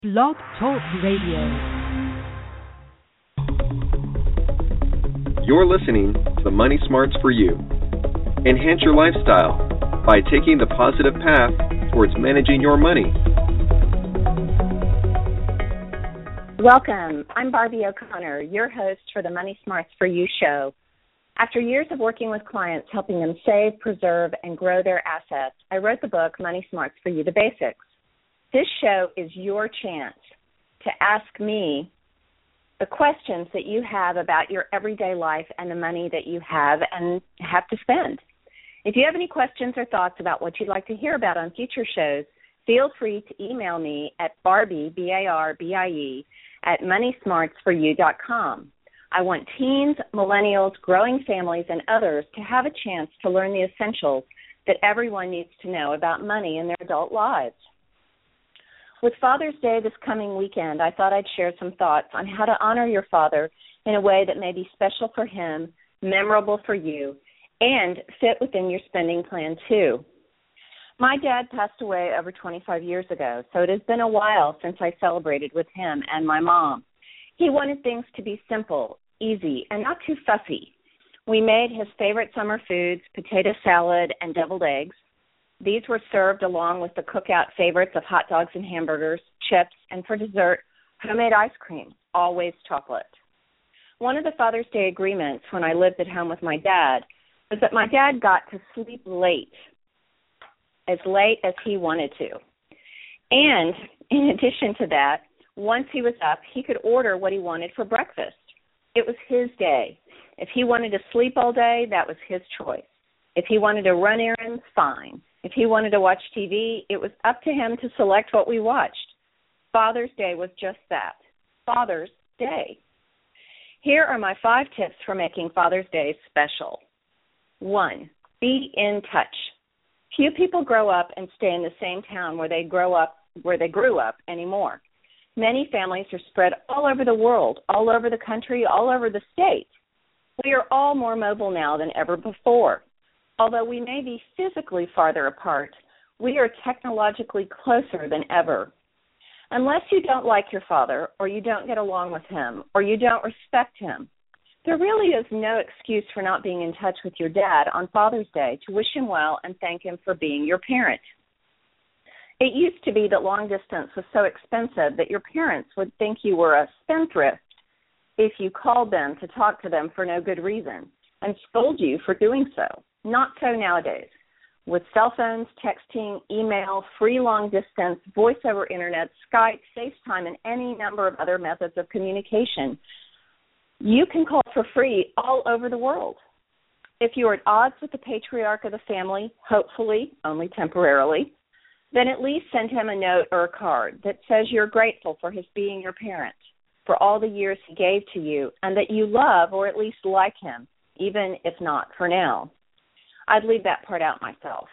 Blog Talk Radio. You're listening to The Money Smarts for You. Enhance your lifestyle by taking the positive path towards managing your money. Welcome. I'm Barbie O'Connor, your host for the Money Smarts for You show. After years of working with clients, helping them save, preserve, and grow their assets, I wrote the book, Money Smarts for You, The Basics. This show is your chance to ask me the questions that you have about your everyday life and the money that you have and have to spend. If you have any questions or thoughts about what you'd like to hear about on future shows, feel free to email me at Barbie, B-A-R-B-I-E, at moneysmartsforyou.com. I want teens, millennials, growing families, and others to have a chance to learn the essentials that everyone needs to know about money in their adult lives. With Father's Day this coming weekend, I thought I'd share some thoughts on how to honor your father in a way that may be special for him, memorable for you, and fit within your spending plan too. My dad passed away over 25 years ago, so it has been a while since I celebrated with him and my mom. He wanted things to be simple, easy, and not too fussy. We made his favorite summer foods, potato salad and deviled eggs. These were served along with the cookout favorites of hot dogs and hamburgers, chips, and for dessert, homemade ice cream, always chocolate. One of the Father's Day agreements when I lived at home with my dad was that my dad got to sleep late as he wanted to. And in addition to that, once he was up, he could order what he wanted for breakfast. It was his day. If he wanted to sleep all day, that was his choice. If he wanted to run errands, fine. If he wanted to watch TV, it was up to him to select what we watched. Father's Day was just that, Father's Day. Here are my 5 tips for making Father's Day special. 1, be in touch. Few people grow up and stay in the same town where they grew up anymore. Many families are spread all over the world, all over the country, all over the state. We are all more mobile now than ever before. Although we may be physically farther apart, we are technologically closer than ever. Unless you don't like your father, or you don't get along with him, or you don't respect him, there really is no excuse for not being in touch with your dad on Father's Day to wish him well and thank him for being your parent. It used to be that long distance was so expensive that your parents would think you were a spendthrift if you called them to talk to them for no good reason and scold you for doing so. Not so nowadays. With cell phones, texting, email, free long distance, voice over internet, Skype, FaceTime, and any number of other methods of communication, you can call for free all over the world. If you are at odds with the patriarch of the family, hopefully only temporarily, then at least send him a note or a card that says you're grateful for his being your parent, for all the years he gave to you, and that you love or at least like him, even if not for now. I'd leave that part out myself.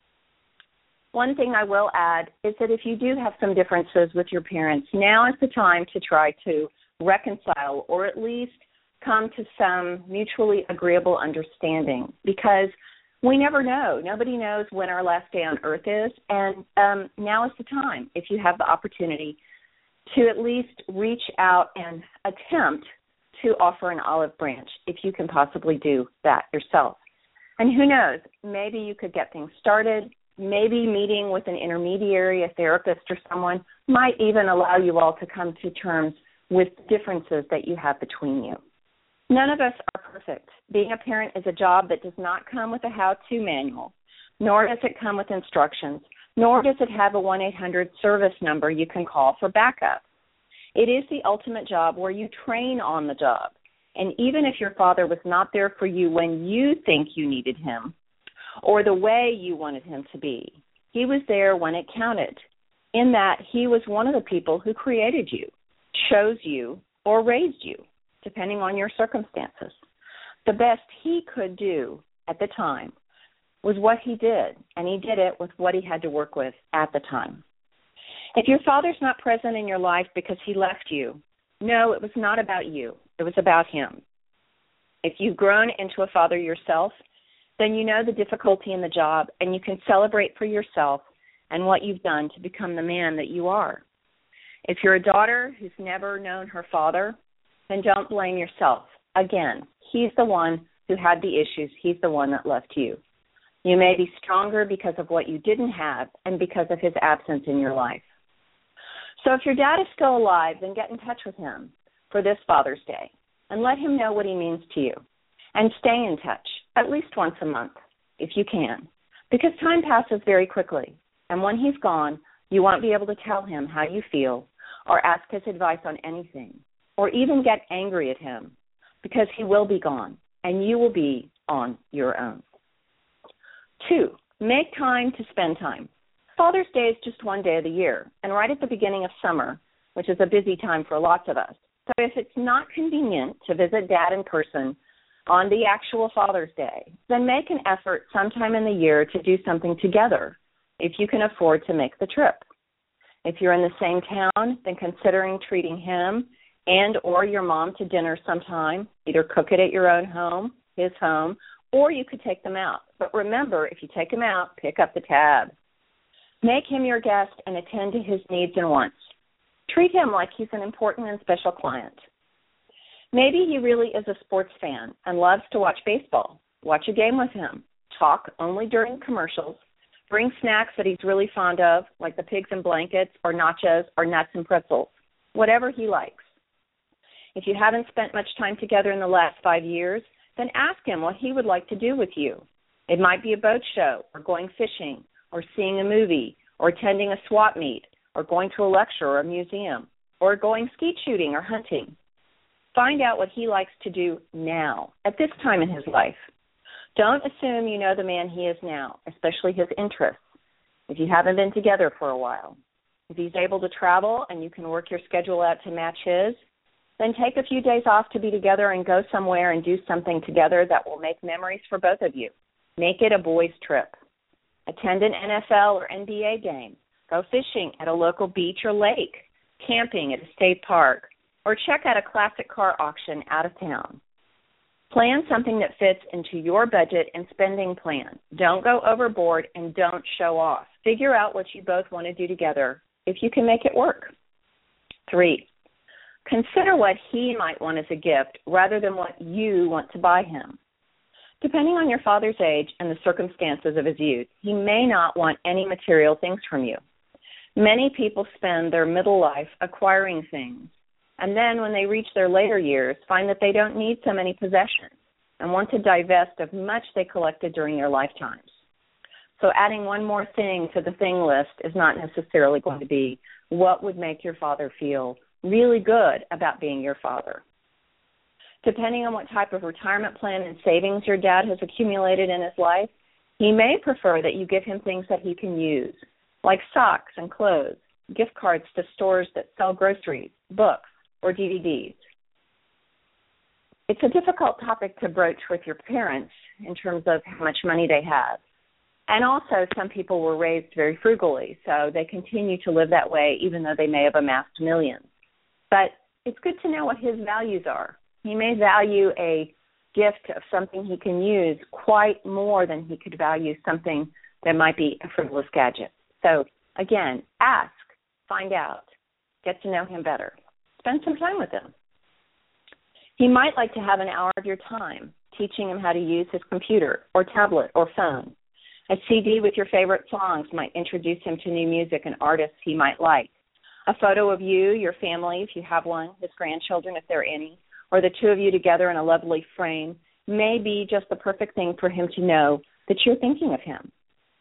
One thing I will add is that if you do have some differences with your parents, now is the time to try to reconcile or at least come to some mutually agreeable understanding, because we never know. Nobody knows when our last day on earth is, and now is the time, if you have the opportunity, to at least reach out and attempt to offer an olive branch, if you can possibly do that yourself. And who knows, maybe you could get things started. Maybe meeting with an intermediary, a therapist or someone might even allow you all to come to terms with differences that you have between you. None of us are perfect. Being a parent is a job that does not come with a how-to manual, nor does it come with instructions, nor does it have a 1-800 service number you can call for backup. It is the ultimate job where you train on the job. And even if your father was not there for you when you think you needed him or the way you wanted him to be, he was there when it counted, in that he was one of the people who created you, chose you, or raised you, depending on your circumstances. The best he could do at the time was what he did, and he did it with what he had to work with at the time. If your father's not present in your life because he left you, no, it was not about you. It was about him. If you've grown into a father yourself, then you know the difficulty in the job, and you can celebrate for yourself and what you've done to become the man that you are. If you're a daughter who's never known her father, then don't blame yourself. Again, he's the one who had the issues. He's the one that left you. You may be stronger because of what you didn't have and because of his absence in your life. So if your dad is still alive, then get in touch with him for this Father's Day and let him know what he means to you. And stay in touch at least once a month if you can, because time passes very quickly. And when he's gone, you won't be able to tell him how you feel or ask his advice on anything or even get angry at him because he will be gone and you will be on your own. 2, make time to spend time. Father's Day is just one day of the year and right at the beginning of summer, which is a busy time for lots of us. So if it's not convenient to visit Dad in person on the actual Father's Day, then make an effort sometime in the year to do something together if you can afford to make the trip. If you're in the same town, then considering treating him and or your mom to dinner sometime, either cook it at your own home, his home, or you could take them out. But remember, if you take him out, pick up the tab. Make him your guest and attend to his needs and wants. Treat him like he's an important and special client. Maybe he really is a sports fan and loves to watch baseball. Watch a game with him. Talk only during commercials. Bring snacks that he's really fond of, like the pigs and blankets or nachos or nuts and pretzels, whatever he likes. If you haven't spent much time together in the last 5 years, then ask him what he would like to do with you. It might be a boat show or going fishing or seeing a movie or attending a swap meet or going to a lecture or a museum or going skeet shooting or hunting. Find out what he likes to do now, at this time in his life. Don't assume you know the man he is now, especially his interests, if you haven't been together for a while. If he's able to travel and you can work your schedule out to match his, then take a few days off to be together and go somewhere and do something together that will make memories for both of you. Make it a boys' trip. Attend an NFL or NBA game. Go fishing at a local beach or lake, camping at a state park, or check out a classic car auction out of town. Plan something that fits into your budget and spending plan. Don't go overboard and don't show off. Figure out what you both want to do together if you can make it work. 3, consider what he might want as a gift rather than what you want to buy him. Depending on your father's age and the circumstances of his youth, he may not want any material things from you. Many people spend their middle life acquiring things, and then when they reach their later years, find that they don't need so many possessions and want to divest of much they collected during their lifetimes. So adding one more thing to the thing list is not necessarily going to be what would make your father feel really good about being your father. Depending on what type of retirement plan and savings your dad has accumulated in his life, he may prefer that you give him things that he can use, like socks and clothes, gift cards to stores that sell groceries, books, or DVDs. It's a difficult topic to broach with your parents in terms of how much money they have. And also, some people were raised very frugally, so they continue to live that way even though they may have amassed millions. But it's good to know what his values are. He may value a gift of something he can use quite more than he could value something that might be a frivolous gadget. So, again, ask, find out, get to know him better. Spend some time with him. He might like to have an hour of your time teaching him how to use his computer or tablet or phone. A CD with your favorite songs might introduce him to new music and artists he might like. A photo of you, your family, if you have one, his grandchildren, if there are any, or the two of you together in a lovely frame may be just the perfect thing for him to know that you're thinking of him.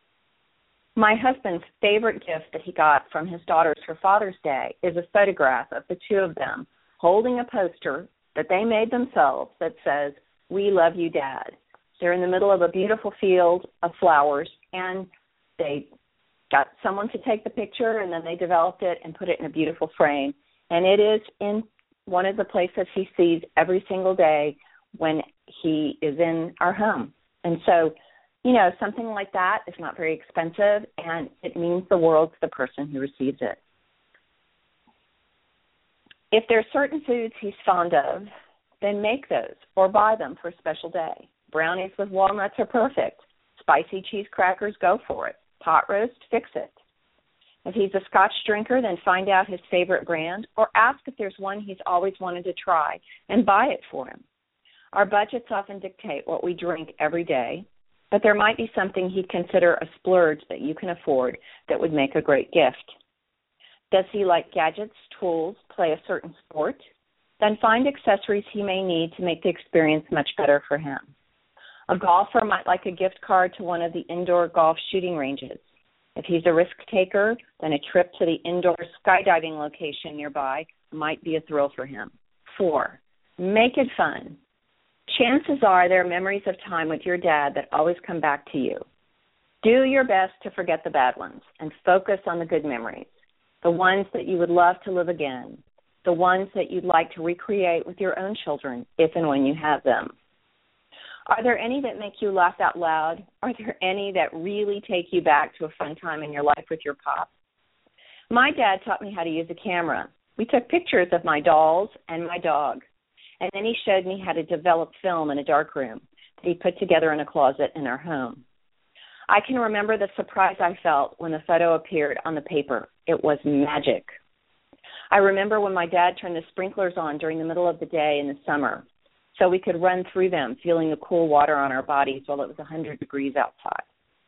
My husband's favorite gift that he got from his daughters for Father's Day is a photograph of the two of them holding a poster that they made themselves that says, "We love you, Dad." They're in the middle of a beautiful field of flowers, and they got someone to take the picture, and then they developed it and put it in a beautiful frame. And it is in one of the places he sees every single day when he is in our home. And so, you know, something like that is not very expensive, and it means the world to the person who receives it. If there are certain foods he's fond of, then make those or buy them for a special day. Brownies with walnuts are perfect. Spicy cheese crackers, go for it. Pot roast, fix it. If he's a Scotch drinker, then find out his favorite brand or ask if there's one he's always wanted to try and buy it for him. Our budgets often dictate what we drink every day, but there might be something he'd consider a splurge that you can afford that would make a great gift. Does he like gadgets, tools, play a certain sport? Then find accessories he may need to make the experience much better for him. A golfer might like a gift card to one of the indoor golf shooting ranges. If he's a risk taker, then a trip to the indoor skydiving location nearby might be a thrill for him. 4, make it fun. Chances are there are memories of time with your dad that always come back to you. Do your best to forget the bad ones and focus on the good memories, the ones that you would love to live again, the ones that you'd like to recreate with your own children if and when you have them. Are there any that make you laugh out loud? Are there any that really take you back to a fun time in your life with your pop? My dad taught me how to use a camera. We took pictures of my dolls and my dog, and then he showed me how to develop film in a darkroom that he put together in a closet in our home. I can remember the surprise I felt when the photo appeared on the paper. It was magic. I remember when my dad turned the sprinklers on during the middle of the day in the summer, so we could run through them, feeling the cool water on our bodies while it was 100 degrees outside.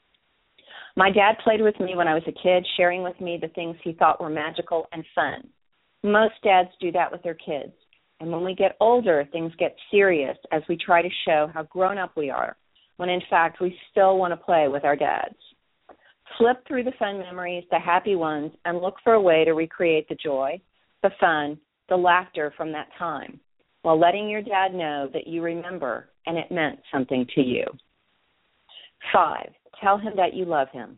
My dad played with me when I was a kid, sharing with me the things he thought were magical and fun. Most dads do that with their kids. And when we get older, things get serious as we try to show how grown up we are, when in fact we still want to play with our dads. Flip through the fun memories, the happy ones, and look for a way to recreate the joy, the fun, the laughter from that time, while letting your dad know that you remember and it meant something to you. 5, tell him that you love him.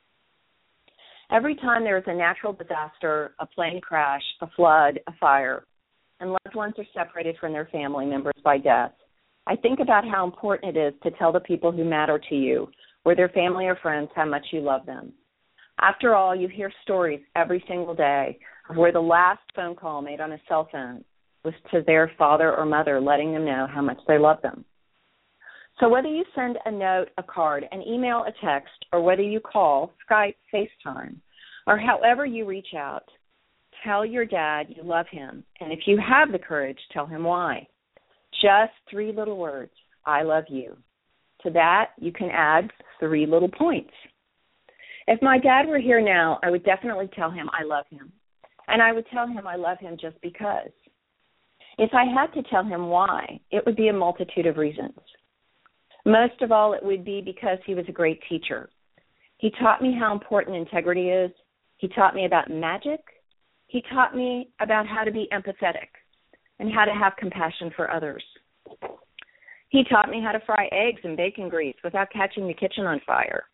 Every time there is a natural disaster, a plane crash, a flood, a fire, and loved ones are separated from their family members by death, I think about how important it is to tell the people who matter to you, or their family or friends, how much you love them. After all, you hear stories every single day of where the last phone call made on a cell phone was to their father or mother, letting them know how much they love them. So whether you send a note, a card, an email, a text, or whether you call, Skype, FaceTime, or however you reach out, tell your dad you love him. And if you have the courage, tell him why. Just 3 little words, I love you. To that, you can add 3 little points. If my dad were here now, I would definitely tell him I love him. And I would tell him I love him just because. If I had to tell him why, it would be a multitude of reasons. Most of all, it would be because he was a great teacher. He taught me how important integrity is. He taught me about magic. He taught me about how to be empathetic and how to have compassion for others. He taught me how to fry eggs in bacon grease without catching the kitchen on fire.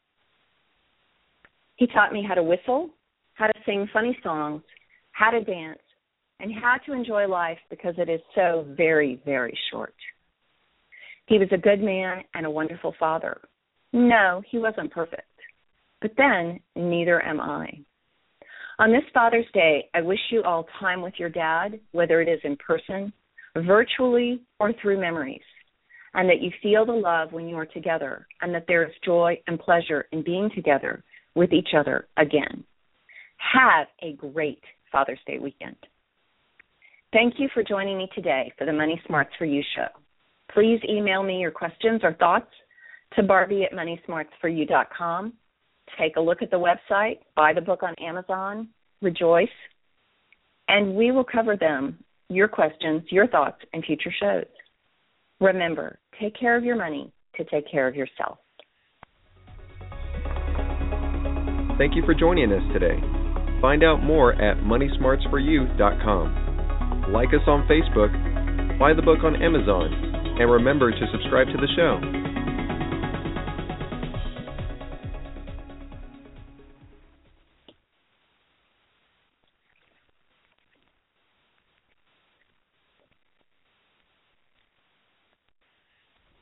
He taught me how to whistle, how to sing funny songs, how to dance, and how to enjoy life because it is so very, very short. He was a good man and a wonderful father. No, he wasn't perfect. But then, neither am I. On this Father's Day, I wish you all time with your dad, whether it is in person, virtually, or through memories, and that you feel the love when you are together, and that there is joy and pleasure in being together with each other again. Have a great Father's Day weekend. Thank you for joining me today for the Money Smarts for You show. Please email me your questions or thoughts to Barbie@moneysmartsforyou.com. Take a look at the website, buy the book on Amazon, rejoice, and we will cover them, your questions, your thoughts, in future shows. Remember, take care of your money to take care of yourself. Thank you for joining us today. Find out more at moneysmartsforyou.com. Like us on Facebook, buy the book on Amazon, and remember to subscribe to the show.